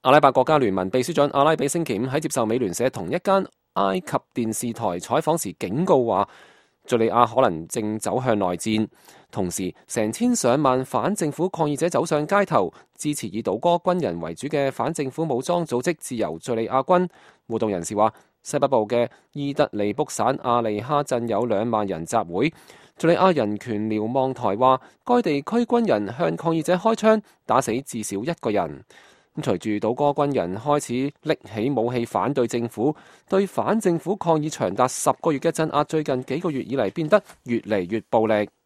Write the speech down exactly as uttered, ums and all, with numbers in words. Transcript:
阿拉伯國家聯盟秘書長阿拉比星期五喺接受美聯社同一間埃及電視台採訪時警告話，敘利亞可能正走向內戰。同時，成千上萬反政府抗議者走上街頭，支持以倒戈軍人為主嘅反政府武裝組織自由敘利亞軍。活動人士話，西北部嘅伊德利卜省阿利哈鎮有兩萬人集會。敘利亞人權瞭望台話，該地區軍人向抗議者開槍，打死至少一個人。隨住倒戈軍人開始拎起武器反對政府，對反政府抗議長達十個月嘅鎮壓，最近幾個月以嚟變得越嚟越暴力。